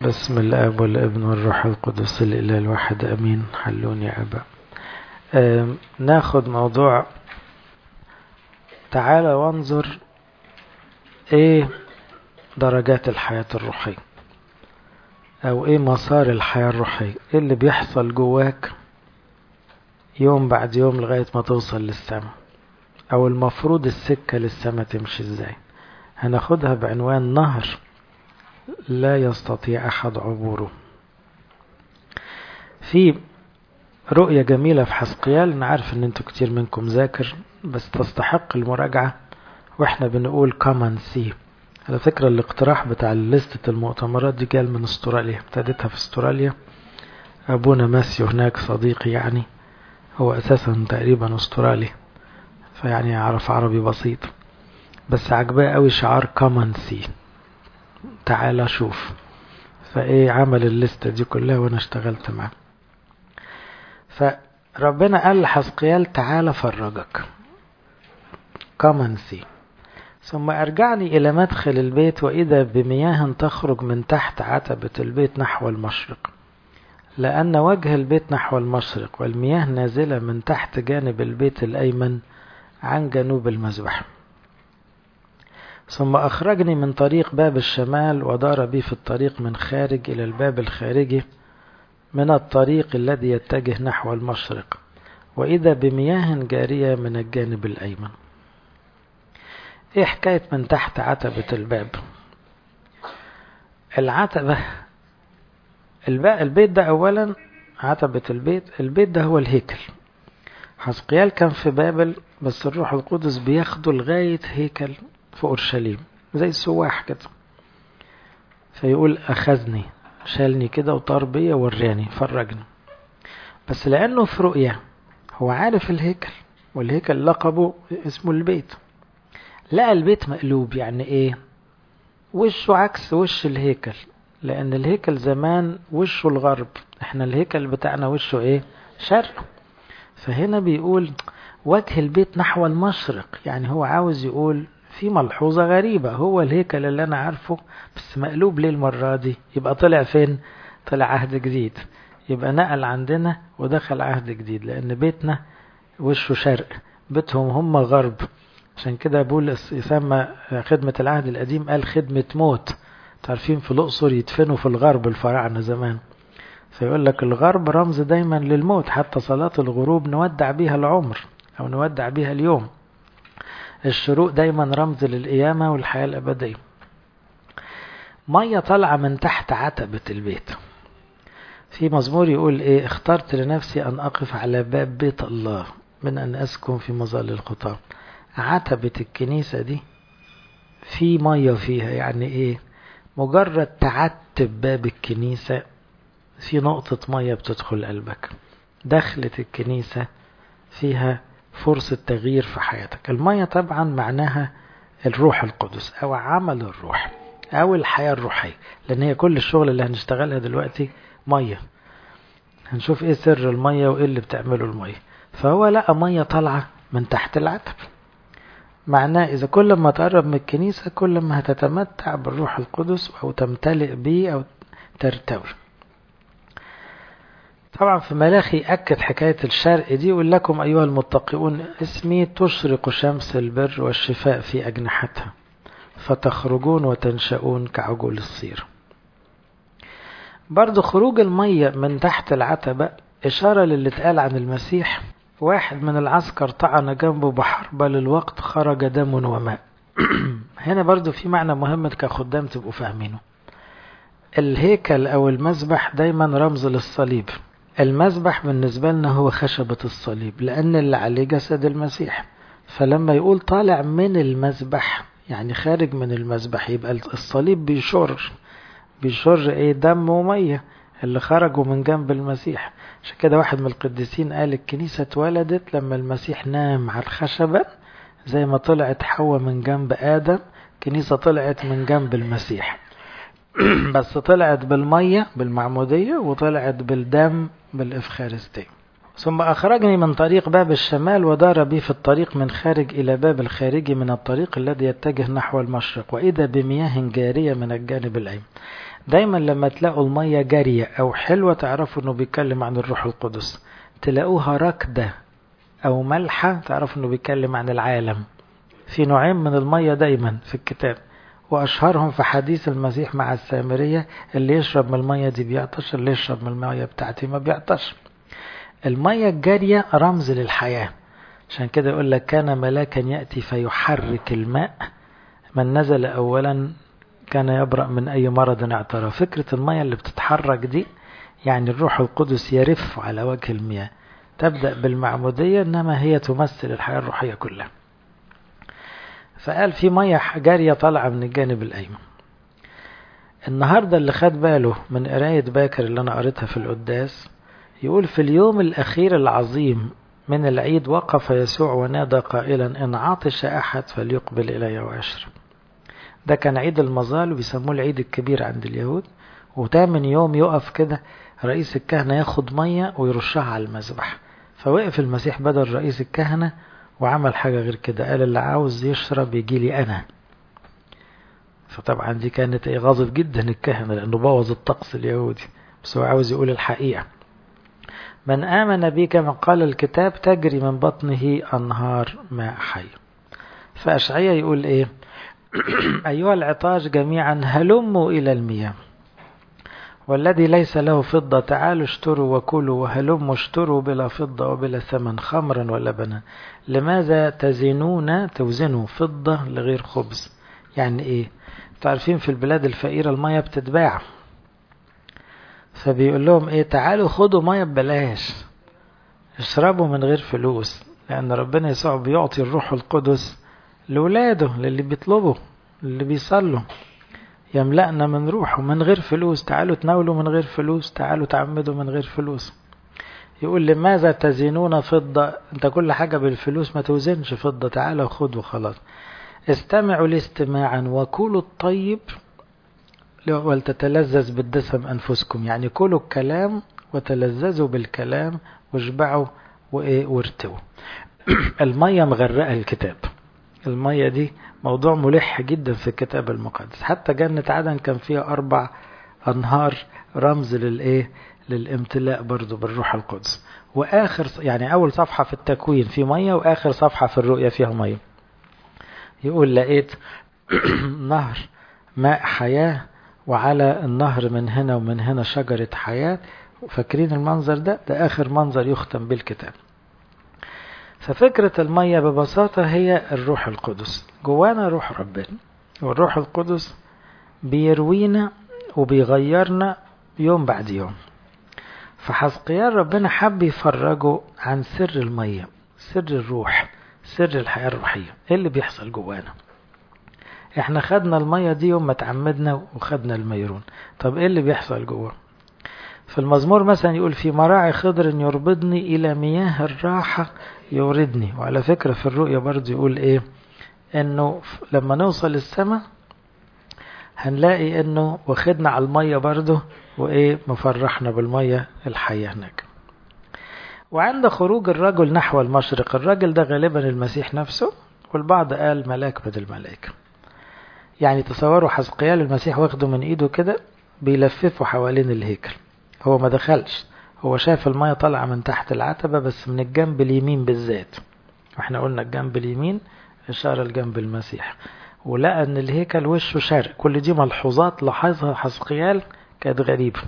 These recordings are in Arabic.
بسم الآب والابن والروح القدس الإله الواحد أمين. حلون يا أبا. ناخد موضوع تعالى وانظر ايه درجات الحياة الروحية او ايه مسار الحياة الروحية، ايه اللي بيحصل جواك يوم بعد يوم لغاية ما توصل للسماء، او المفروض السكة للسماء تمشي ازاي. هناخدها بعنوان نهر لا يستطيع أحد عبوره. في رؤية جميلة في حسقيال، أنا عارف أن أنتوا كتير منكم ذاكر بس تستحق المراجعة، وإحنا بنقول كمان سي. على فكرة الاقتراح بتاع لستة المؤتمرات دي جال من استراليا، ابتديتها في استراليا. أبونا ماسيو هناك صديقي، يعني هو أساسا تقريبا استرالي، فيعني يعرف عربي بسيط، بس عجباه قوي شعار كمان سي، تعالى شوف. فايه عمل الليستة دي كلها وانا اشتغلت معاه. فربنا قال لحزقيال تعالى فرجك كمان سي. ثم ارجعني الى مدخل البيت واذا بمياه تخرج من تحت عتبة البيت نحو المشرق، لان وجه البيت نحو المشرق والمياه نازلة من تحت جانب البيت الايمن عن جنوب المذبح. ثم أخرجني من طريق باب الشمال ودار بي في الطريق من خارج إلى الباب الخارجي من الطريق الذي يتجه نحو المشرق، وإذا بمياه جارية من الجانب الأيمن. إيه حكاية من تحت عتبة الباب؟ العتبة البيت ده أولا، عتبة البيت ده هو الهيكل. حزقيال كان في بابل، بس الروح القدس بياخده لغاية هيكل في أورشليم زي السواح كده، فيقول أخذني، شالني كده وطار بيا وراني فرجني. بس لأنه في رؤية هو عارف الهيكل، والهيكل لقبه اسمه البيت، لقى البيت مقلوب. يعني ايه؟ وشه عكس وش الهيكل، لأن الهيكل زمان وشه الغرب، احنا الهيكل بتاعنا وشه ايه؟ شرق. فهنا بيقول وجه البيت نحو المشرق، يعني هو عاوز يقول في ملحوظة غريبة، هو الهيكل اللي أنا عارفه بس مقلوب ليه المرة دي؟ يبقى طلع فين؟ طلع عهد جديد، يبقى نقل عندنا ودخل عهد جديد، لأن بيتنا وشه شرق، بيتهم هم غرب. عشان كده بولس يسمى خدمة العهد القديم قال خدمة موت. تعرفين في الأقصر يدفنوا في الغرب الفراعنة زمان، فيقول لك الغرب رمز دايما للموت، حتى صلاة الغروب نودع بيها العمر أو نودع بيها اليوم. الشروق دايما رمز للقيامة والحياة الأبدية. مية طالعة من تحت عتبة البيت. في مزمور يقول ايه؟ اخترت لنفسي أن أقف على باب بيت الله من أن أسكن في مظل الخطام. عتبة الكنيسة دي في مية فيها، يعني ايه؟ مجرد تعتب باب الكنيسة في نقطة مية بتدخل قلبك. دخلة الكنيسة فيها فرصة تغيير في حياتك. المية طبعا معناها الروح القدس أو عمل الروح أو الحياة الروحية، لأن هي كل الشغل اللي هنشتغلها دلوقتي مية. هنشوف إيه سر المية وإيه اللي بتعمله المية. فهو لقى مية طالعة من تحت العتب، معناه إذا كل ما تقرب من الكنيسة كل ما هتتمتع بالروح القدس أو تمتلئ به أو ترتوي. طبعا في ملاخي أكد حكاية الشرق دي، يقول لكم أيها المتقون اسمي تشرق شمس البر والشفاء في أجنحتها فتخرجون وتنشؤون كعجول الصير. برضو خروج المية من تحت العتبة إشارة للي اتقال عن المسيح، واحد من العسكر طعن جنبه بحربة للوقت خرج دم وماء. هنا برضو في معنى مهم كخدام تبقوا فاهمينه. الهيكل أو المذبح دايما رمز للصليب. المذبح بالنسبة لنا هو خشبة الصليب، لأن اللي عليه جسد المسيح. فلما يقول طالع من المذبح يعني خارج من المذبح، يبقى الصليب بيشر ايه؟ دم ومية اللي خرجوا من جنب المسيح. عشان كده واحد من القديسين قال الكنيسة اتولدت لما المسيح نام على الخشبة، زي ما طلعت حواء من جنب آدم، كنيسة طلعت من جنب المسيح. بس طلعت بالمية بالمعمودية، وطلعت بالدم بالإفخارستية. ثم أخرجني من طريق باب الشمال ودار بي في الطريق من خارج إلى باب الخارجي من الطريق الذي يتجه نحو المشرق، وإذا بمياه جارية من الجانب الأيمن. دايما لما تلاقوا المية جارية أو حلوة تعرفوا أنه بيتكلم عن الروح القدس، تلاقوها راكدة أو ملحة تعرفوا أنه بيتكلم عن العالم. في نوعين من المية دايما في الكتاب، وأشهرهم في حديث المسيح مع السامرية، اللي يشرب من المية دي بيعطش، اللي يشرب من المية بتاعتي ما بيعطش. المية الجارية رمز للحياة، عشان كده يقول لك كان ملاكا يأتي فيحرك الماء، من نزل أولا كان يبرأ من أي مرض اعترى. فكرة المية اللي بتتحرك دي يعني الروح القدس يرف على وجه المياه، تبدأ بالمعمودية إنما هي تمثل الحياة الروحية كلها. فقال في مية جارية طالعة من الجانب الأيمن. النهاردة اللي خد باله من قراية باكر اللي أنا قريتها في القداس، يقول في اليوم الأخير العظيم من العيد وقف يسوع ونادى قائلا إن عطش أحد فليقبل إلي ويشرب. ده كان عيد المظال وبيسموه العيد الكبير عند اليهود، وتامن يوم يقف كده رئيس الكهنة ياخد مية ويرشها على المذبح. فوقف المسيح بدل رئيس الكهنة وعمل حاجة غير كده، قال اللي عاوز يشرب يجي لي أنا. فطبعا دي كانت غاضب جدا الكهنة لأنه بوظ الطقس اليهودي، بس هو عاوز يقول الحقيقة. من آمن بي كما قال الكتاب تجري من بطنه أنهار ماء حي. فأشعياء يقول إيه؟ أيها العطاش جميعا هلموا إلى المياه، والذي ليس له فضة تعالوا اشتروا وكلوا، وهلموا اشتروا بلا فضة وبلا ثمن خمرا ولبنا. لماذا توزنوا فضة لغير خبز؟ يعني إيه؟ تعرفين في البلاد الفقيرة المياه بتتباع، فبيقول لهم إيه؟ تعالوا خدوا مياه ببلاش، اشربوا من غير فلوس، لأن ربنا يسوع بيعطي الروح القدس لولاده، للي بيطلبوا، للي بيصلوا، يملأنا من روحه من غير فلوس. تعالوا تناولوا من غير فلوس، تعالوا تعمدوا من غير فلوس. يقول لماذا تزنون فضة؟ انت كل حاجة بالفلوس، ما توزنش فضة، تعالوا خدوا خلاص. استمعوا لاستماعا وكلوا الطيب ولتتلذذ بالدسم أنفسكم. يعني كلوا الكلام وتلذذوا بالكلام واشبعوا وارتووا. المية مغرقة الكتاب. المية دي موضوع ملح جدا في الكتاب المقدس. حتى جنة عدن كان فيها 4 أنهار رمز للامتلاء برضو بالروح القدس. وآخر يعني أول صفحة في التكوين في مية، وآخر صفحة في الرؤية فيها مية. يقول لقيت نهر ماء حياة، وعلى النهر من هنا ومن هنا شجرة حياة. فاكرين المنظر ده آخر منظر يختم بالكتاب. ففكرة المية ببساطة هي الروح القدس. جوانا روح ربنا، والروح القدس بيروينا وبيغيرنا يوم بعد يوم. فحزقيال ربنا حب يفرجه عن سر المية، سر الروح، سر الحياة الروحية، ايه اللي بيحصل جوانا. احنا خدنا المية دي يوم ما تعمدنا وخدنا الميرون. طب ايه اللي بيحصل جوا؟ في المزمور مثلا يقول في مراعي خضر يربضني إلى مياه الراحة يوردني. وعلى فكرة في الرؤية برضو يقول ايه؟ انه لما نوصل السماء هنلاقي انه واخدنا على المية برضو، وايه مفرحنا بالمية الحية هناك. وعند خروج الرجل نحو المشرق، الرجل ده غالبا المسيح نفسه، والبعض قال ملاك بدل ملاك. يعني تصوروا حزقيال المسيح واخده من ايده كده بيلففه حوالين الهيكل. هو ما دخلش، هو شاف المية طالعة من تحت العتبة بس من الجنب اليمين بالذات، واحنا قلنا الجنب اليمين إشارة الجنب المسيح. ولقى ان الهيكل وشه شرق. كل دي ملحوظات لاحظها حزقيال كانت غريبة.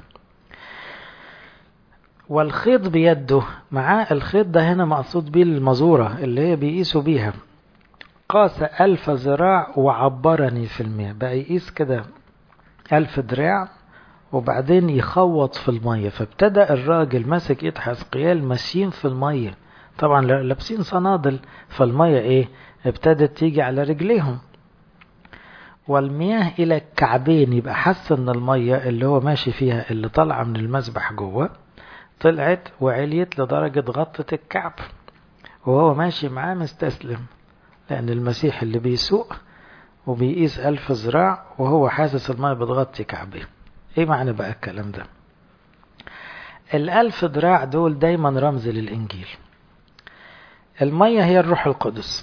والخيط بيده، معاه الخيط ده هنا مقصود بيه المزورة اللي هي بيقيسوا بيها. قاس 1000 ذراع وعبرني في المياه. بقى يقيس كده 1000 دراع وبعدين يخوط في المية. فابتدأ الراجل ماسك ايد حزقيال ماشيين في المية، طبعا لابسين صنادل، فالمية ابتدت تيجي على رجليهم. والمياه الى الكعبين، يبقى حس ان المية اللي هو ماشي فيها اللي طالعة من المسبح جوه طلعت وعليت لدرجة غطت الكعب، وهو ماشي معاه مستسلم، لأن المسيح اللي بيسوق وبيقيس 1000 ذراع وهو حاسس المية بتغطي كعبه. ايه معنى بقى الكلام ده؟ 1000 ذراع دول دايما رمز للإنجيل. المية هي الروح القدس،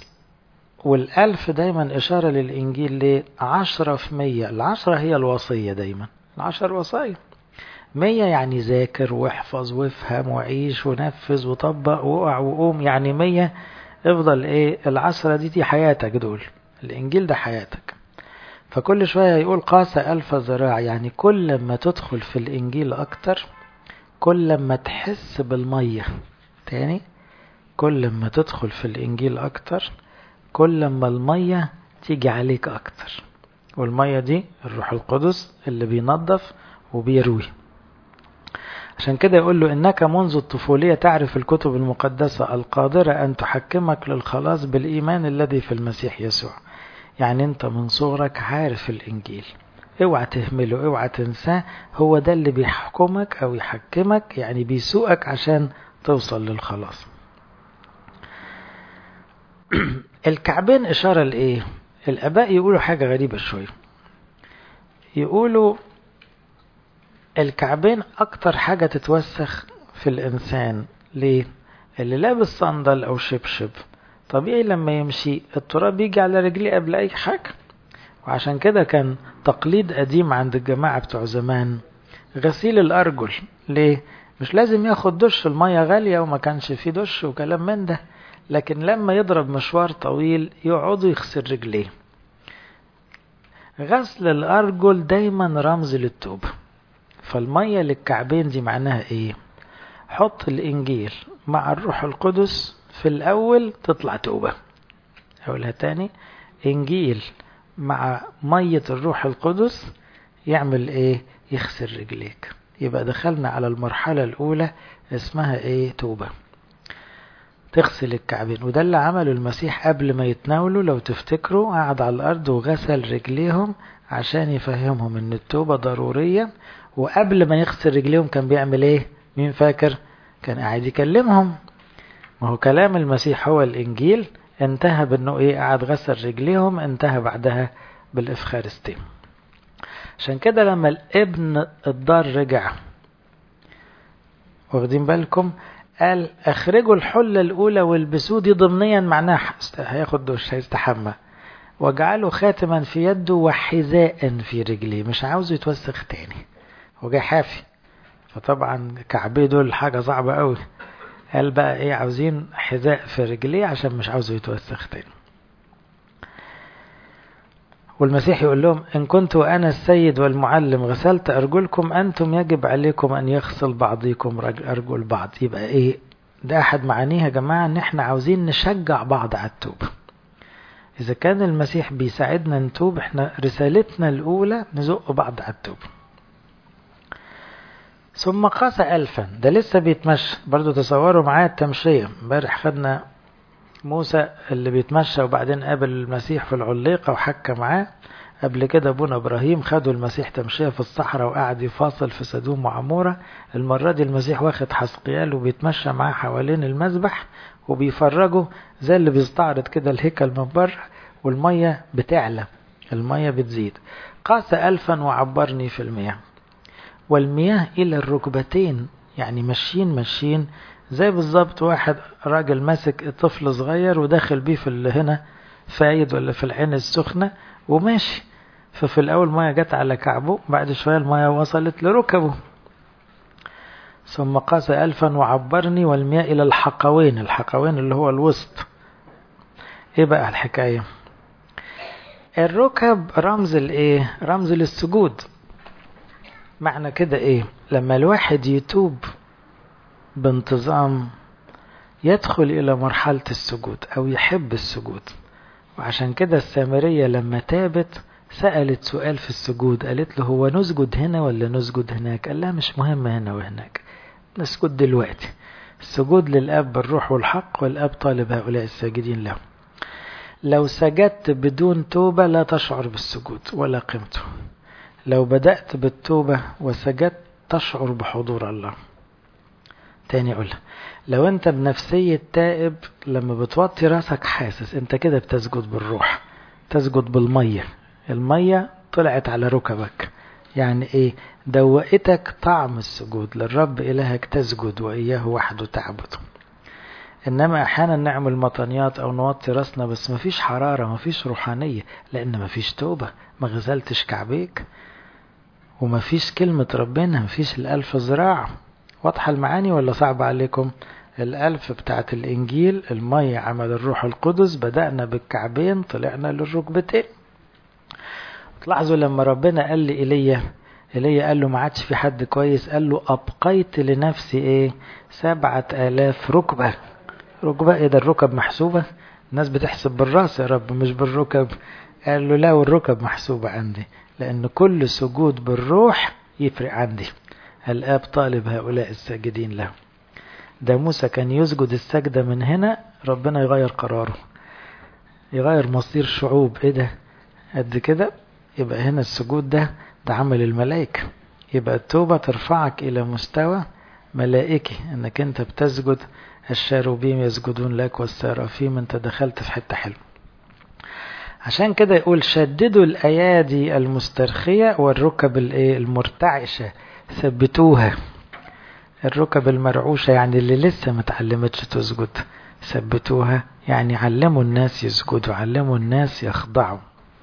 1000 دايما إشارة للإنجيل. ليه؟ 10%. 10 هي الوصية دايما. 10 وصايا. 100 يعني ذاكر واحفظ وافهم وعيش ونفذ وطبق وقع وقوم، يعني 100 افضل ايه، 10 دي حياتك، دول الانجيل ده حياتك. فكل شوية يقول قاس 1000 ذراع، يعني كل ما تدخل في الانجيل اكتر كل ما تحس بالمية. تاني، كل ما تدخل في الانجيل اكتر كل ما المية تيجي عليك اكتر، والمية دي الروح القدس اللي بينظف وبيروي. عشان كده يقول له إنك منذ الطفولية تعرف الكتب المقدسة القادرة أن تحكمك للخلاص بالإيمان الذي في المسيح يسوع. يعني أنت من صغرك عارف الإنجيل، اوعى تهمله، اوعى تنساه، هو ده اللي بيحكمك أو يحكمك، يعني بيسوقك عشان توصل للخلاص. الكعبين إشارة لإيه؟ الآباء يقولوا حاجة غريبة شوية، يقولوا الكعبين أكتر حاجة تتوسخ في الإنسان. ليه؟ اللي لابس صندل أو شبشب طبيعي لما يمشي التراب يجي على رجليه قبل أي حاجة، وعشان كده كان تقليد قديم عند الجماعة بتوع زمان غسيل الأرجل. ليه؟ مش لازم ياخد دش، المية غالية وما كانش فيه دش وكلام من ده، لكن لما يضرب مشوار طويل يقعدوا يغسل رجليه. غسل الأرجل دايما رمز للتوبة. فالمية للكعبين دي معناها ايه؟ حط الانجيل مع الروح القدس في الاول تطلع توبة. اقولها تاني، انجيل مع مية الروح القدس يعمل ايه؟ يغسل رجليك. يبقى دخلنا على المرحلة الاولى اسمها ايه؟ توبة. تغسل الكعبين، وده اللي عمله المسيح قبل ما يتناولوا. لو تفتكروا قعد على الارض وغسل رجليهم عشان يفهمهم ان التوبة ضرورية. وقبل ما يغسل رجليهم كان بيعمل ايه؟ مين فاكر؟ كان قاعد يكلمهم. ما هو كلام المسيح هو الانجيل. انتهى بانه ايه؟ قعد غسل رجليهم، انتهى بعدها بالافخارستي. عشان كده لما الابن الضار رجع، واخدين بالكم، قال اخرجوا الحلة الاولى والبسوه، دي ضمنيا معناها هياخد دش، هيستحمى. وجعله خاتما في يده وحذاء في رجليه، مش عاوزه يتوسخ تاني، هو جاي حافي. فطبعا كعبيه دول حاجة صعبة قوي. قال بقى ايه؟ عاوزين حذاء في رجليه عشان مش عاوزه يتوسخ تاني. والمسيح يقول لهم إن كنت وأنا السيد والمعلم غسلت أرجلكم، أنتم يجب عليكم أن يغسل بعضكم أرجل بعض. يبقى إيه ده؟ أحد معانيها يا جماعة إن إحنا عاوزين نشجع بعض على التوبة. إذا كان المسيح بيساعدنا نتوب، إحنا رسالتنا الأولى نزق بعض على التوبة. ثم قاس 1000، ده لسه بيتمشى برضو. تصوروا معايا التمشية. امبارح خدنا موسى اللي بيتمشى وبعدين قابل المسيح في العليقة وحكى معاه. قبل كده ابونا ابراهيم خدوا المسيح تمشية في الصحراء وقعد يفاصل في سدوم وعمورة. المرة دي المسيح واخد حسقيال وبيتمشى معاه حوالين المذبح وبيفرجوا زي اللي بيستعرض كده الهيكل من بره، والمية بتعلى، المية بتزيد. قاس 1000 وعبرني في المياه، والمياه إلى الركبتين. يعني ماشيين زي بالظبط واحد راجل ماسك طفل صغير وداخل بيه في هنا فايد ولا في العين السخنة وماشي. ففي الأول مياه جت على كعبه، بعد شوية المياه وصلت لركبه. ثم قاس 1000 وعبرني، والمياه إلى الحقوين. الحقوين اللي هو الوسط. إيه بقى الحكاية؟ الركب رمز الإيه؟ رمز للسجود. معنى كده إيه؟ لما الواحد يتوب بانتظام يدخل إلى مرحلة السجود أو يحب السجود. وعشان كده السامرية لما تابت سألت سؤال في السجود، قالت له هو نسجد هنا ولا نسجد هناك؟ قال لها مش مهم هنا وهناك، نسجد دلوقتي. السجود للأب بالروح والحق، والأب طالب هؤلاء الساجدين له. لو سجدت بدون توبة لا تشعر بالسجود ولا قيمته. لو بدأت بالتوبة وسجدت تشعر بحضور الله. تاني أقول، لو انت بنفسية تائب لما بتوطي راسك حاسس انت كده بتسجد بالروح، تسجد بالمية. المية طلعت على ركبك، يعني ايه؟ دوقتك طعم السجود للرب إلهك، تسجد وإياه وحده تعبد. إنما أحيانا نعمل مطنيات أو نوطي راسنا بس مفيش حرارة، مفيش روحانية، لأن مفيش توبة، ما غسلتش كعبيك. ومفيش كلمة ربنا، مفيش ال1000 ذراع. واضحة المعاني ولا صعب عليكم؟ ال1000 بتاعت الإنجيل المية عمل الروح القدس، بدأنا بالكعبين طلعنا للركبتين. تلاحظوا لما ربنا قال لإيليا، إيليا قال له ما عادش في حد كويس، قال له أبقيت لنفسي إيه 7000 ركبة. ركبة إيه ده؟ الركب محسوبة؟ الناس بتحسب بالراس يا رب مش بالركب. قال له لا، والركب محسوبة عندي، لأن كل سجود بالروح يفرق عندي. الآب طالب هؤلاء الساجدين له. ده موسى كان يسجد السجدة من هنا ربنا يغير قراره، يغير مصير شعوب. ايه ده قد كده؟ يبقى هنا السجود ده عمل الملائكة. يبقى التوبة ترفعك إلى مستوى ملائكي، انك انت بتسجد. الشاروبيم يسجدون لك والسرافيم. انت دخلت في حتة حلوة. عشان كده يقول شددوا الأيادي المسترخية والركب المرتعشة ثبتوها. الركب المرعوشة يعني اللي لسه متعلمتش تسجد، ثبتوها يعني علموا الناس يسجدوا، علموا الناس يخضعوا.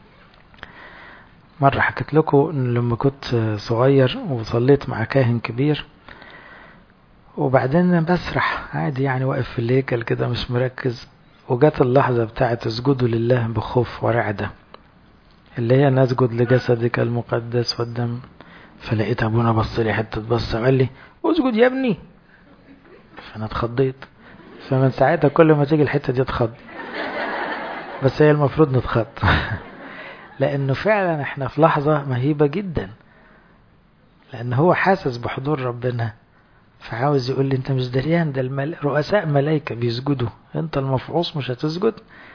مرة حكيت لكم لما كنت صغير وصليت مع كاهن كبير، وبعدين بسرح عادي يعني واقف في الهيكل كده مش مركز، وجات اللحظة بتاعت اسجدوا لله بخوف ورعدة، اللي هي نسجد لجسدك المقدس والدم. فلقيت ابونا بص لي حتة بص قال لي اسجد يا ابني. فانا اتخضيت. فمن ساعتها كل ما تيجي الحتة دي اتخض. بس هي المفروض نتخض. لانه فعلا احنا في لحظة مهيبة جدا، لان هو حاسس بحضور ربنا، فعاوز يقول لي انت مش دريان ده رؤساء ملائكة بيسجدوا، انت المفعوص مش هتسجد.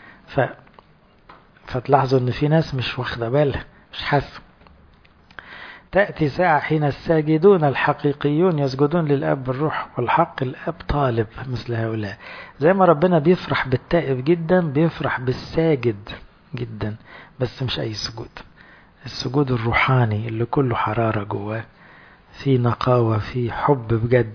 فتلاحظوا ان في ناس مش واخده بالها، مش حاسه. تأتي ساعة حين الساجدون الحقيقيون يسجدون للأب بالروح والحق. الأب طالب مثل هؤلاء. زي ما ربنا بيفرح بالتائب جدا بيفرح بالساجد جدا، بس مش أي سجود. السجود الروحاني اللي كله حرارة جواه، في نقاوة، في حب بجد.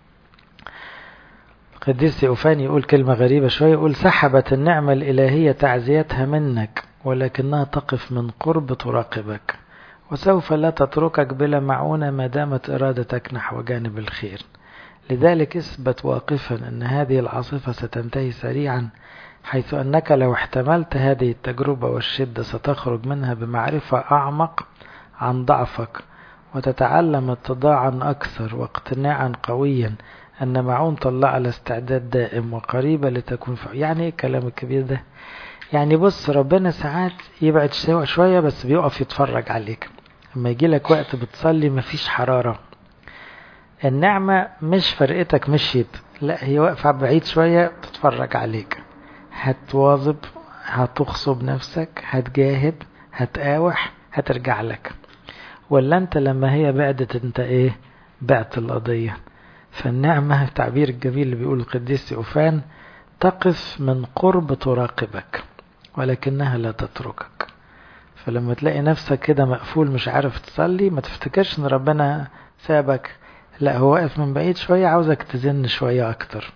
القديس يوفاني يقول كلمة غريبة شوية، يقول سحبت النعمة الإلهية تعزيتها منك، ولكنها تقف من قرب تراقبك، وسوف لا تتركك بلا معونة ما دامت إرادتك نحو جانب الخير. لذلك اثبت واقفا أن هذه العاصفة ستنتهي سريعا، حيث أنك لو احتملت هذه التجربة والشدة ستخرج منها بمعرفة أعمق عن ضعفك، وتتعلم اتضاعا أكثر واقتناعا قويا أن معونة الله على استعداد دائم وقريبة لتكون يعني ايه الكلام الكبير ده؟ يعني بص ربنا ساعات يبعد شوية بس بيقف يتفرج عليك. لما يجي لك وقت بتصلي مفيش حرارة، النعمة مش فرقتك مشيت، لا هي واقفة بعيد شوية تتفرج عليك. هتواظب، هتخصب نفسك، هتجاهد، هتقاوح، هترجع لك. ولا انت لما هي بعدت انت ايه؟ بعت القضية. فالنعمة التعبير الجميل اللي بيقول القديس يوفان تقف من قرب تراقبك ولكنها لا تتركك. فلما تلاقي نفسك كده مقفول مش عارف تصلي، ما تفتكرش ان ربنا سابك، لا هو واقف من بعيد شوية عاوزك تزن شوية اكتر.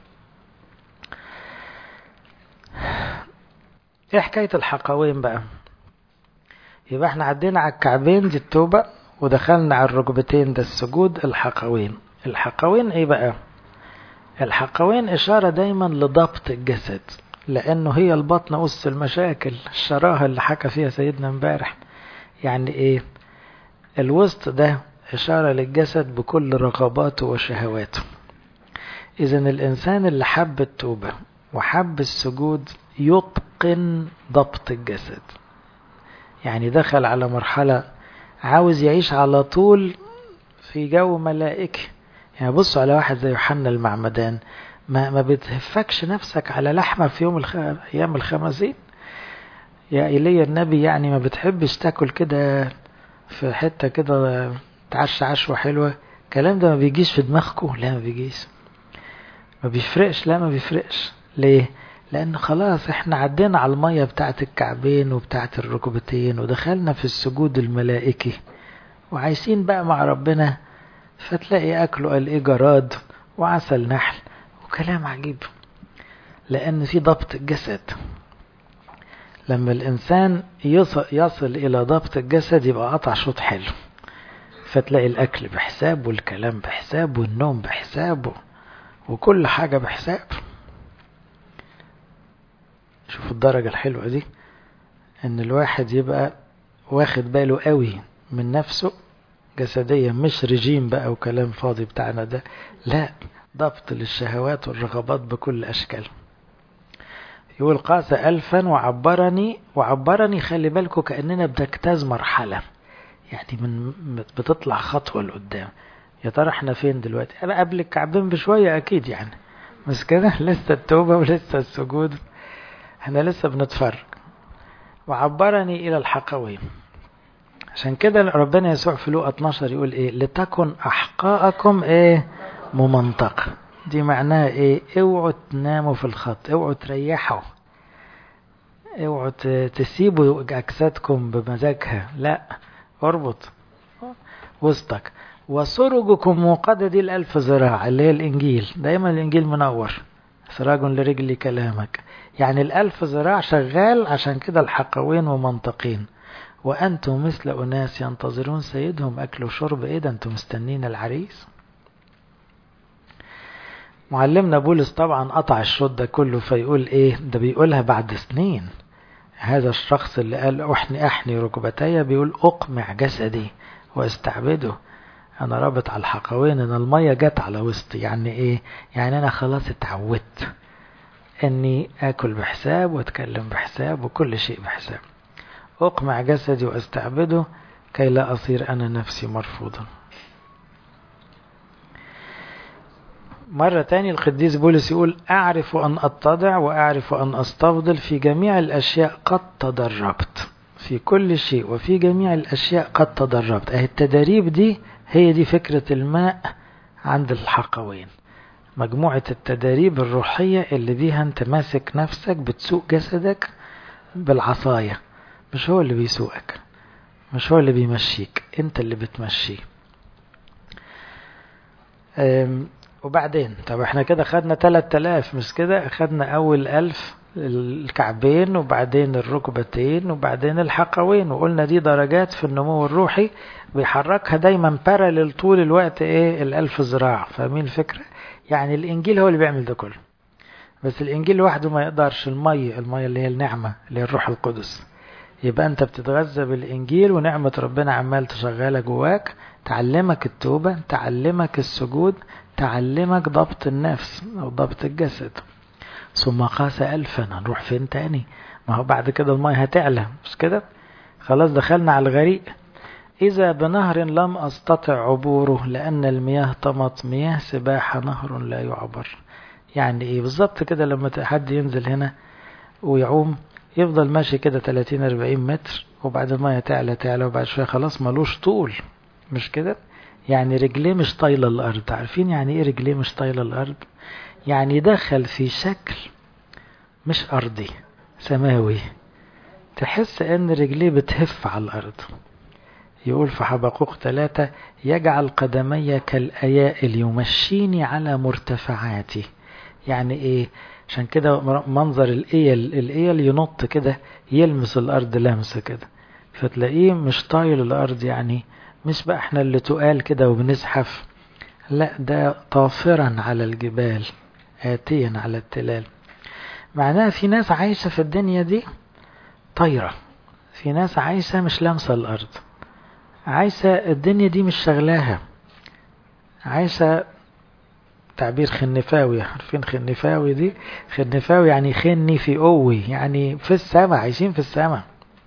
ايه حكاية الحقوين بقى؟ يبقى احنا عدينا على الكعبين دي التوبة، ودخلنا على الركبتين ده السجود. الحقوين ايه بقى؟ الحقوين اشارة دايما لضبط الجسد، لانه هي البطن أس المشاكل، الشراهة اللي حكى فيها سيدنا امبارح. يعني ايه؟ الوسط ده اشارة للجسد بكل رغباته وشهواته. اذن الانسان اللي حب التوبة وحب السجود يتقن ضبط الجسد، يعني دخل على مرحلة عاوز يعيش على طول في جو ملائكي. يعني بصوا على واحد زي يوحنا المعمدان، ما بتهفكش نفسك على لحمة في يوم أيام الخمسين. يا إيليا النبي يعني ما بتحبش تاكل كده في حتة كده تعشى عشوة حلوة. الكلام ده ما بيجيش في دماغكم؟ لا ما بيجيش، ما بيفرقش. لا ما بيفرقش. ليه؟ لأن خلاص احنا عدينا على المية بتاعت الكعبين وبتاعت الركبتين ودخلنا في السجود الملائكي وعايشين بقى مع ربنا. فتلاقي أكله قال إيه جراد وعسل نحل وكلام عجيب، لأن في ضبط الجسد. لما الإنسان يصل إلى ضبط الجسد يبقى قطع شوط حلو. فتلاقي الأكل بحساب والكلام بحساب والنوم بحساب وكل حاجة بحساب. شوفوا الدرجة الحلوة دي، ان الواحد يبقى واخد باله قوي من نفسه جسديا، مش رجيم بقى وكلام فاضي بتاعنا ده، لا، ضبط للشهوات والرغبات بكل أشكال. يقول قاس 1000 وعبرني خلي بالكم كأننا بنجتاز مرحلة، يعني بتطلع خطوة لقدام. يا ترى احنا فين دلوقتي؟ انا قبل الكعبين بشوية اكيد يعني، بس كده لسه التوبة ولسه السجود، احنا لسه بنتفرج. وعبرني الى الحقوين. عشان كده ربنا يسوع في لوقا 12 يقول ايه؟ لتكن احقاءكم ايه؟ ممنطقة. دي معناها ايه؟ اوعوا تناموا في الخط، اوعوا تريحوا، اوعوا تسيبوا اجسادكم بمزاجها، لا، اربط وسطك. وسرجكم موقدة، دي 1000 ذراع اللي هي الانجيل، دايما الانجيل منور، سراج لرجلي كلامك، يعني 1000 ذراع شغال. عشان كده الحقوين ومنطقين. وأنتم مثل أناس ينتظرون سيدهم أكل وشرب. إيه ده؟ أنتم مستنين العريس. معلمنا بولس طبعا قطع الشوط ده كله، فيقول إيه ده؟ بيقولها بعد سنين. هذا الشخص اللي قال أحني ركبتي، بيقول أقمع جسدي واستعبده. أنا رابط على الحقوين إن المية جت على وسطي. يعني إيه؟ يعني أنا خلاص اتعودت إني أكل بحساب وأتكلم بحساب وكل شيء بحساب. أقمع جسدي وأستعبده كي لا أصير أنا نفسي مرفوضا. مرة تاني القديس بولس يقول أعرف أن أتضع وأعرف أن أستفضل، في جميع الأشياء قد تدربت، في كل شيء وفي جميع الأشياء قد تدربت. أهي التدريب دي هي دي فكرة الماء عند الحقوين، مجموعة التدريب الروحية اللي بيها أنت ماسك نفسك، بتسوق جسدك بالعصاية، مش هو اللي بيسوقك، مش هو اللي بيمشيك، انت اللي بتمشيه. وبعدين طب احنا كده خدنا 3000، مش كده؟ خدنا اول 1000 الكعبين وبعدين الركبتين وبعدين الحقوين، وقلنا دي درجات في النمو الروحي بيحركها دايما باراليل طول الوقت ايه؟ 1000 ذراع. فاهمين الفكرة؟ يعني الانجيل هو اللي بيعمل ده كله، بس الانجيل لوحده ما يقدرش. المية اللي هي النعمة اللي هي الروح القدس، يبقى انت بتتغذى بالانجيل ونعمة ربنا عمال تشغلها جواك، تعلمك التوبة، تعلمك السجود، تعلمك ضبط النفس او ضبط الجسد. ثم قاس 1000. هنروح فين تاني؟ ما هو بعد كده المية هتعلى، مش كده؟ خلاص دخلنا على الغريق. إذا بنهر لم أستطع عبوره لأن المياه طمت، مياه سباحة نهر لا يعبر. يعني إيه بالظبط كده؟ لما حد ينزل هنا ويعوم يفضل ماشي كده 30-40 متر، وبعد المية تعلى وبعد شوية خلاص ملوش طول، مش كده؟ يعني رجليه مش طايلة الأرض. عارفين يعني إيه رجليه مش طايلة الأرض؟ يعني دخل في شكل مش أرضي، سماوي، تحس أن رجليه بتهف على الأرض. يقول في حبقوق 3 يجعل قدمي كالأيائل يمشيني على مرتفعاتي. يعني إيه؟ عشان كده منظر الإيل ينط كده يلمس الأرض لمسة كده، فتلاقيه مش طايل الأرض. يعني مش بقى احنا اللي تقال كده وبنزحف، لا، ده طافرا على الجبال آتيا على التلال. معناها في ناس عايشة في الدنيا دي طايرة، في ناس عايشة مش لامسة الأرض، عايشة الدنيا دي مش شغلاها، عايشة تعبير خنفاوي. عارفين خنفاوي دي؟ خنفاوي يعني خني في قوي، يعني في السماء، عايشين في السماء.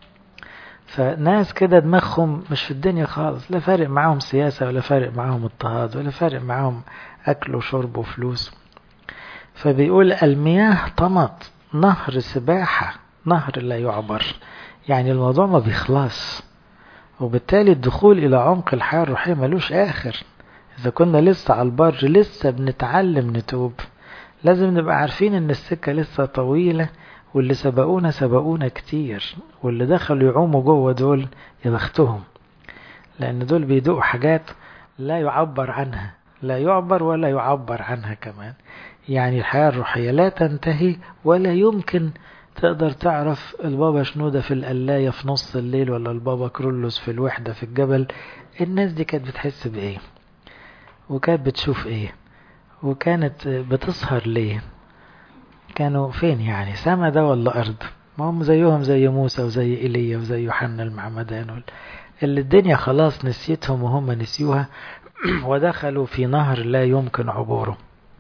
فناس كده دماغهم مش في الدنيا خالص، لا فارق معاهم سياسة ولا فارق معاهم اضطهاد ولا فارق معاهم أكل وشرب وفلوس. فبيقول المياه طمت، نهر سباحة، نهر لا يعبر. يعني الموضوع ما بيخلص، وبالتالي الدخول إلى عمق الحياة الروحية ملوش آخر. إذا كنا لسه على البر لسه بنتعلم نتوب، لازم نبقى عارفين إن السكة لسه طويلة، واللي سبقونا كتير، واللي دخلوا يعوموا جوه دول يا بختهم، لأن دول بيدوقوا حاجات لا يعبر عنها، لا يعبر ولا يعبر عنها كمان. يعني الحياة الروحية لا تنتهي ولا يمكن تقدر تعرف البابا شنودة في القلاية في نص الليل ولا البابا كرولوس في الوحدة في الجبل. الناس دي كانت بتحس بإيه وكانت بتشوف إيه وكانت بتسهر ليه؟ كانوا فين يعني؟ سما ده ولا أرض؟ ما هم زيهم زي موسى وزي إيليا وزي يوحنا المعمدان اللي الدنيا خلاص نسيتهم وهم نسيوها ودخلوا في نهر لا يمكن عبوره.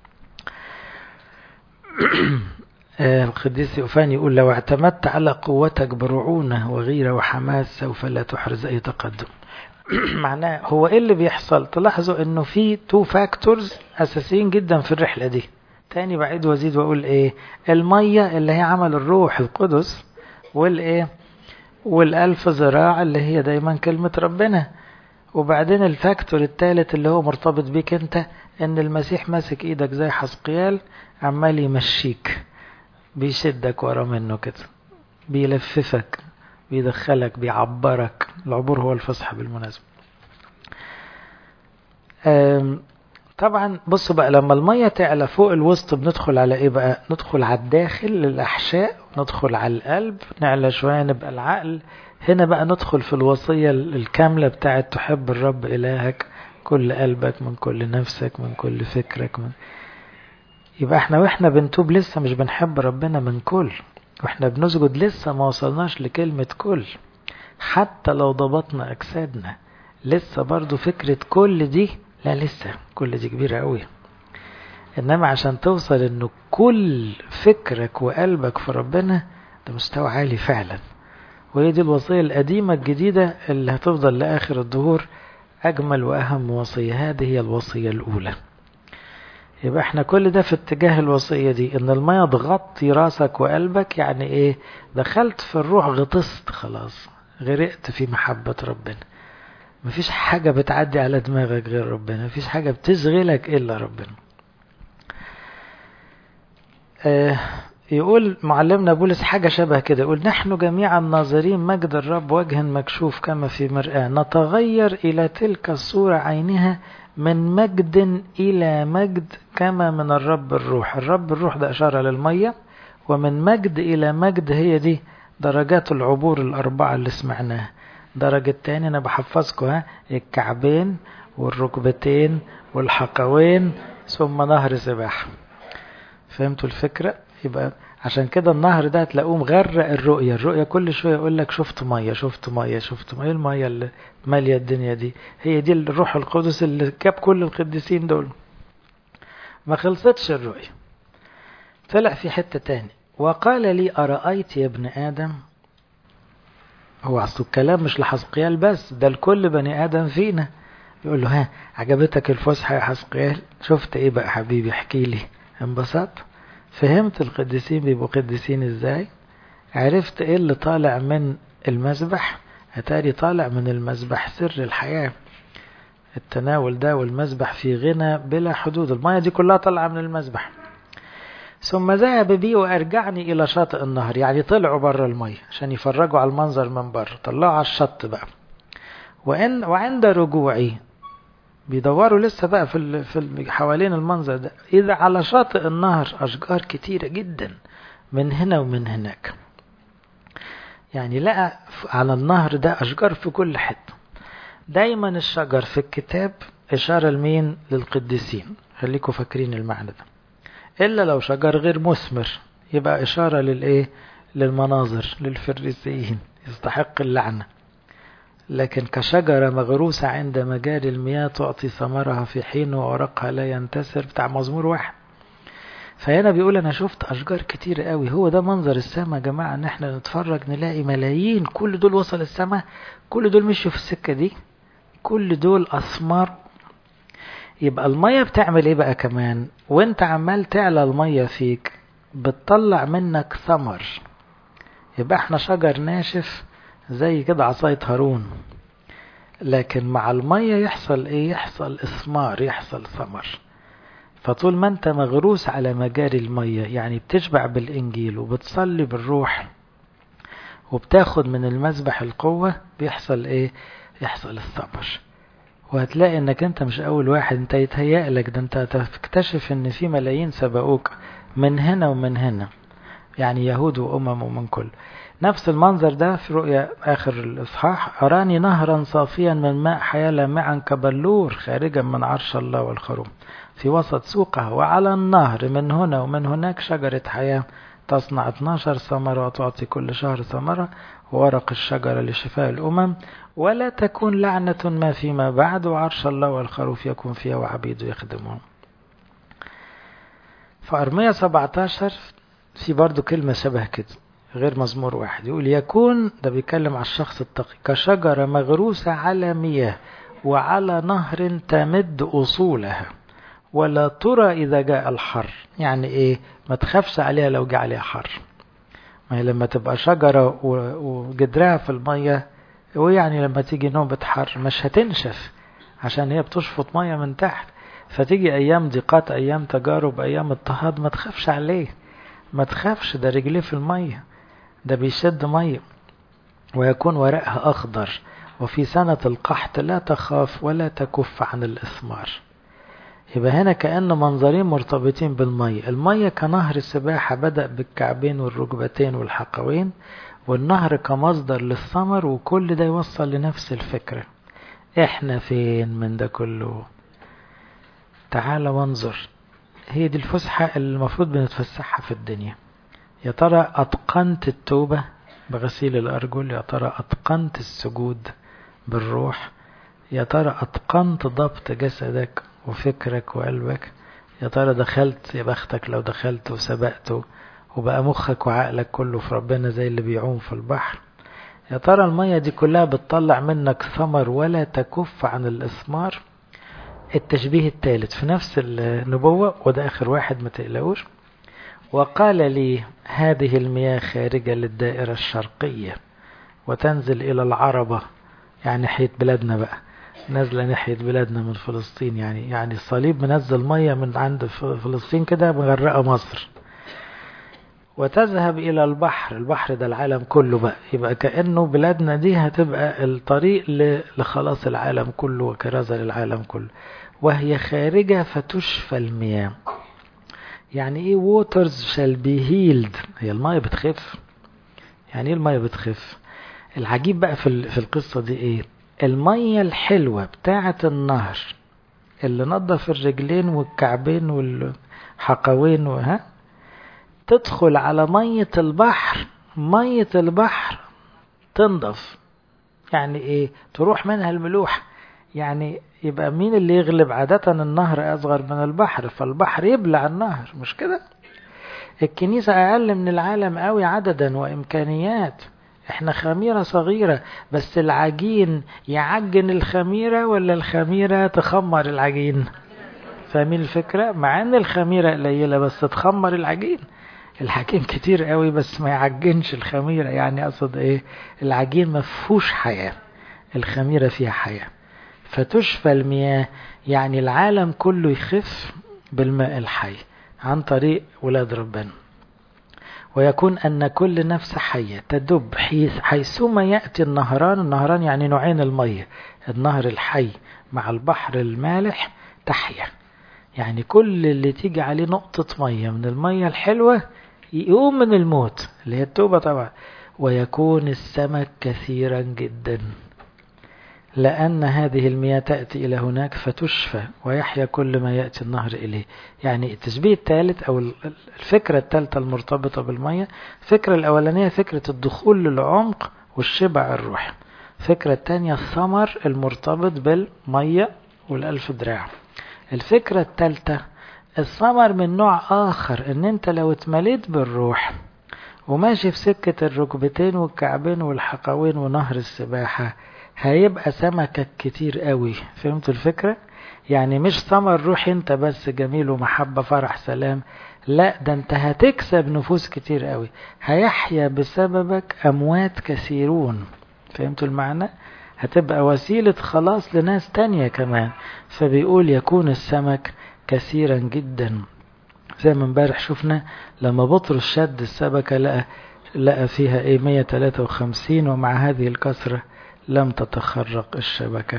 القديس يوفاني يقول لو اعتمدت على قوتك برعونة وغيرة وحماس سوف لا تحرز أي تقدم. معناه هو ايه اللي بيحصل؟ تلاحظوا انه في 2 فاكتورز اساسيين جدا في الرحلة دي. تاني بعيد وزيد واقول ايه؟ المية اللي هي عمل الروح القدس، والايه؟ والألف ذراع اللي هي دايما كلمة ربنا. وبعدين الفاكتور الثالث اللي هو مرتبط بيك انت، ان المسيح ماسك ايدك زي حسقيال عمال يمشيك، بيشدك ورا منه كده، بيلففك، بيدخلك، بيعبرك. العبور هو الفصح بالمناسبة. طبعا بصوا بقى، لما المية تعلى فوق الوسط بندخل على ايه بقى؟ ندخل على الداخل للأحشاء، ندخل على القلب، نعلى شوية نبقى العقل. هنا بقى ندخل في الوصية الكاملة بتاعت تحب الرب إلهك كل قلبك من كل نفسك من كل فكرك يبقى احنا واحنا بنتوب لسه مش بنحب ربنا من كل، واحنا بنسجد لسه ما وصلناش لكلمة كل. حتى لو ضبطنا أجسادنا لسه برضو فكرة كل دي، لا لسه كل دي كبيرة قوي. إنما عشان توصل إنه كل فكرك وقلبك في ربنا، ده مستوى عالي فعلا. وهي دي الوصية القديمة الجديدة اللي هتفضل لآخر الدهور أجمل وأهم وصية. هذه هي الوصية الأولى. يبقى احنا كل ده في اتجاه الوصية دي، ان المية تغطي راسك وقلبك. يعني ايه؟ دخلت في الروح، غطست خلاص، غرقت في محبة ربنا. مفيش حاجة بتعدي على دماغك غير ربنا، مفيش حاجة بتشغلك إلا ربنا. يقول معلمنا بولس حاجة شبه كده، يقول نحن جميعا ناظرين مجد الرب وجها مكشوف كما في مرآة، نتغير إلى تلك الصورة عينها من مجد إلى مجد كما من الرب الروح. الرب الروح ده إشارة للمية، ومن مجد إلى مجد هي دي درجات العبور الأربعة اللي سمعناها. درجة تاني أنا بحفظكم، الكعبين والركبتين والحقوين ثم نهر سباحة. فهمتوا الفكرة؟ يبقى عشان كده النهر ده هتلاقوه مغرق الرؤية. الرؤية كل شوية يقول لك شفت مية شفت مية شفت مية. المية اللي مالية الدنيا دي هي دي الروح القدس اللي جاب كل القديسين دول. ما خلصتش الرؤية، طلع في حتة تاني. وقال لي أرأيت يا ابن آدم. هو أصل الكلام مش لحسقيال بس، ده لكل بني آدم فينا. يقول له ها عجبتك الفسحة يا حسقيال؟ شفت ايه بقى حبيبي؟ احكي لي. انبسطت؟ فهمت القديسين بيبقوا قديسين ازاي؟ عرفت ايه اللي طالع من المذبح؟ اتاري طالع من المذبح سر الحياة. التناول ده والمذبح في غنى بلا حدود. المية دي كلها طالعة من المذبح. ثم ذهب بي وارجعني الى شاطئ النهر. يعني طلعوا بره المية عشان يفرجوا على المنظر من بره، طلعوا على الشط بقى. وعند رجوعي بيدوروا لسه بقى في حوالين المنظر ده، إذا على شاطئ النهر أشجار كتيرة جدا من هنا ومن هناك. يعني لقى على النهر ده أشجار في كل حتة. دايما الشجر في الكتاب إشارة لمين؟ للقديسين. خليكم فاكرين المعنى ده. إلا لو شجر غير مثمر يبقى إشارة للإيه؟ للمناظر، للفريسيين، يستحق اللعنة. لكن كشجرة مغروسة عند مجاري المياه تعطي ثمرها في حين وورقها لا ينتثر، بتاع مزمور 1. فهنا بيقول أنا شفت أشجار كتير قوي. هو ده منظر السماء يا جماعة، ان احنا نتفرج نلاقي ملايين، كل دول وصل السماء، كل دول مشوا في السكة دي، كل دول أثمار. يبقى المية بتعمل ايه بقى كمان؟ وانت عمال تعلى المية فيك بتطلع منك ثمر. يبقى احنا شجر ناشف زي كده عصاية هارون، لكن مع المية يحصل ايه؟ يحصل اثمار، يحصل ثمر. فطول ما انت مغروس على مجاري المية، يعني بتشبع بالانجيل وبتصلي بالروح وبتاخد من المذبح القوة، بيحصل ايه؟ يحصل الثمر. وهتلاقي انك انت مش اول واحد، انت يتهيأ لك ده انت تكتشف ان في ملايين سبقوك من هنا ومن هنا. يعني يهود وأمم ومن كل. نفس المنظر ده في رؤيا آخر الإصحاح: أراني نهرا صافيا من ماء حياة لامعا كبلور خارجا من عرش الله والخروم في وسط سوقه، وعلى النهر من هنا ومن هناك شجرة حياة تصنع 12 ثمرة وتعطي كل شهر ثمرة، وورق الشجرة لشفاء الأمم، ولا تكون لعنة ما فيما بعد، وعرش الله والخروف يكون فيها وعبيده يخدمهم. فأرمية 17 في برضو كلمة شبه كده غير مزمور واحد، يقول يكون، ده بيتكلم على الشخص التقي، كشجرة مغروسة على مياه وعلى نهر تمد أصولها ولا ترى إذا جاء الحر. يعني إيه؟ ما تخافش عليها لو جاء عليها حر. ما هي لما تبقى شجرة وجدرها في المية، ويعني لما تيجي نوبة حر مش هتنشف عشان هي بتشفط مية من تحت، فتيجي أيام ضيقات، أيام تجارب، أيام اضطهاد، ما تخافش عليه، ما تخافش، ده رجليه في المية، ده بيشد مية. ويكون ورقها أخضر، وفي سنة القحط لا تخاف ولا تكف عن الإثمار. يبقى هنا كأن منظرين مرتبطين بالمية. المية كنهر السباحة بدأ بالكعبين والركبتين والحقوين، والنهر كمصدر للثمر، وكل ده يوصل لنفس الفكرة. احنا فين من ده كله؟ تعال وانظر. هي دي الفسحة اللي المفروض بنتفسحها في الدنيا. يا ترى أتقنت التوبة بغسيل الأرجل؟ يا ترى أتقنت السجود بالروح؟ يا ترى أتقنت ضبط جسدك وفكرك وقلبك؟ يا ترى دخلت، يا بختك لو دخلت وسبقته وبقى مخك وعقلك كله في ربنا زي اللي بيعوم في البحر؟ يا ترى المية دي كلها بتطلع منك ثمر ولا تكف عن الإثمار؟ التشبيه الثالث في نفس النبوة، وده آخر واحد ما تقلقوش: وقال لي هذه المياه خارجة للدائرة الشرقية وتنزل إلى العربة، يعني ناحية بلادنا بقى، نازلة ناحية بلادنا من فلسطين، يعني الصليب منزل مية من عند فلسطين كده مغرقة مصر، وتذهب إلى البحر. البحر ده العالم كله بقى، يبقى كأنه بلادنا دي هتبقى الطريق لخلاص العالم كله وكرازة للعالم كله. وهي خارجة فتشفى المياه. يعني ايه waters shall be healed؟ هي المية بتخف. يعني ايه المية بتخف؟ العجيب بقى في القصة دي ايه؟ المية الحلوة بتاعة النهر اللي نظف الرجلين والكعبين والحقوين تدخل على مية البحر، مية البحر تنضف. يعني ايه؟ تروح منها الملوحة. يعني يبقى مين اللي يغلب؟ عادة النهر أصغر من البحر، فالبحر يبلع النهر، مش كده؟ الكنيسة أقل من العالم قوي عددا وإمكانيات، احنا خميرة صغيرة، بس العجين يعجن الخميرة ولا الخميرة تخمر العجين؟ فاهمين الفكرة؟ مع ان الخميرة قليلة بس تخمر العجين. الحكيم كتير قوي بس ما يعجنش الخميرة. يعني أقصد ايه؟ العجين ما فيهوش حياة، الخميرة فيها حياة. فتشفى المياه، يعني العالم كله يخف بالماء الحي عن طريق ولاد ربنا. ويكون أن كل نفس حية تدب حيثما يأتي النهران. النهران يعني نوعين المية، النهر الحي مع البحر المالح تحيا. يعني كل اللي تيجي عليه نقطة مية من المية الحلوة يقوم من الموت، اللي هي التوبة طبعا. ويكون السمك كثيرا جدا، لأن هذه المياه تأتي إلى هناك فتشفى ويحيا كل ما يأتي النهر إليه. يعني التشبيه الثالث أو الفكرة الثالثة المرتبطة بالمياه، الفكرة الأولانية فكرة الدخول للعمق والشبع الروحي، الفكرة الثانية الثمر المرتبط بالمياه والألف دراع. الفكرة الثالثة الثمر من نوع آخر، إن أنت لو اتمليت بالروح وماشي في سكة الركبتين والكعبين والحقوين ونهر السباحة، هيبقى سمكك كتير قوي. فهمتوا الفكرة؟ يعني مش ثمر روح انت بس جميل ومحبة فرح سلام، لا، ده انت هتكسب نفوس كتير قوي، هيحيا بسببك أموات كثيرون. فهمتوا المعنى؟ هتبقى وسيلة خلاص لناس تانية كمان. فبيقول يكون السمك كثيرا جدا. زي ما امبارح شفنا لما بطرس شد السمكة لقى فيها 153، ومع هذه الكثرة لم تتخرق الشبكة.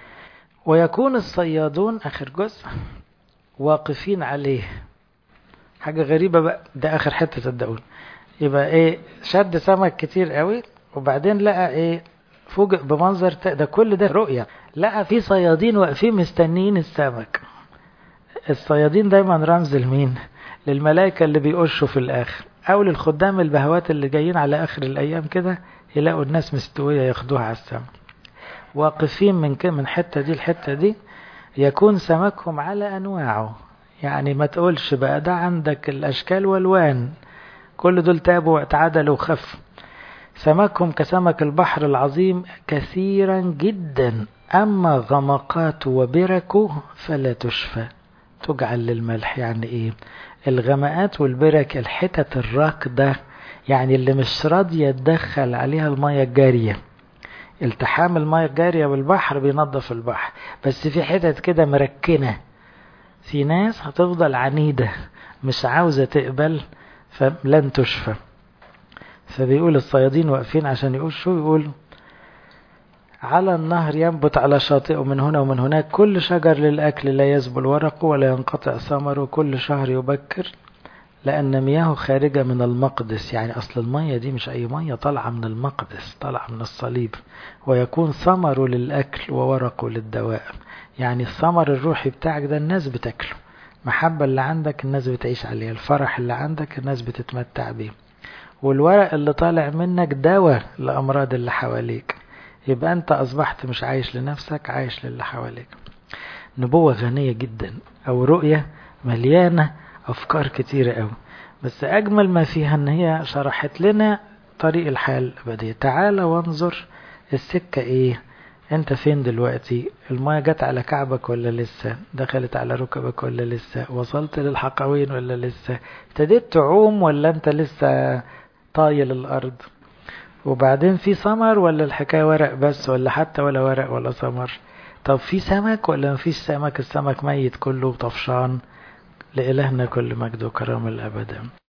ويكون الصيادون، آخر جزء، واقفين عليه حاجة غريبة بقى، ده اخر حتة صدقوني. يبقى ايه، شد سمك كتير قوي وبعدين لقى ايه، فوجئ بمنظر ده كل ده رؤية، لقى في صيادين واقفين مستنيين السمك. الصيادين دايما رمز لمين؟ للملائكة اللي بيقشوا في الاخر، او للخدام البهوات اللي جايين على اخر الايام كده يلاقوا الناس مستوية ياخدوها على السمك. واقفين من حتة دي الحتة دي، يكون سمكهم على انواعه. يعني ما تقولش بقى ده عندك الاشكال والوان، كل دول تابوا واتعادلوا وخفوا. سمكهم كسمك البحر العظيم كثيرا جدا، أما غمقات وبركه فلا تشفى تجعل للملح. يعني إيه الغمقات والبرك؟ الحتت الراكدة، يعني اللي مش راضية تدخل عليها المية الجارية. التحام المية الجارية بالبحر بينظف البحر، بس في حتت كده مركنة، في ناس هتفضل عنيدة مش عاوزة تقبل فلن تشفى. فبيقول الصيادين واقفين عشان يقشوا، يقول على النهر ينبت على شاطئه من هنا ومن هناك كل شجر للأكل لا يزبل ورقه ولا ينقطع ثمره كل شهر يبكر، لأن مياه خارجة من المقدس. يعني أصل المية دي مش أي مية، طالعة من المقدس، طالعة من الصليب. ويكون ثمره للأكل وورقه للدواء. يعني الثمر الروحي بتاعك ده الناس بتاكله، محبة اللي عندك الناس بتعيش عليها، الفرح اللي عندك الناس بتتمتع بيه، والورق اللي طالع منك دواء لأمراض اللي حواليك. يبقى أنت أصبحت مش عايش لنفسك، عايش للي حواليك. نبوة غنية جدا، أو رؤية مليانة أفكار كتيرة أوي، بس أجمل ما فيها أن هي شرحت لنا طريق الحياة الأبدية. تعال وانظر السكة إيه، أنت فين دلوقتي؟ المياه جت على كعبك ولا لسه؟ دخلت على ركبك ولا لسه؟ وصلت للحقوين ولا لسه؟ ابتديت تعوم ولا أنت لسه طايل الأرض؟ وبعدين في ثمر ولا الحكاية ورق بس، ولا حتى ولا ورق ولا ثمر؟ طب في سمك ولا مفيش سمك؟ السمك ميت كله طفشان. لإلهنا كل مجد وكرم الأبد.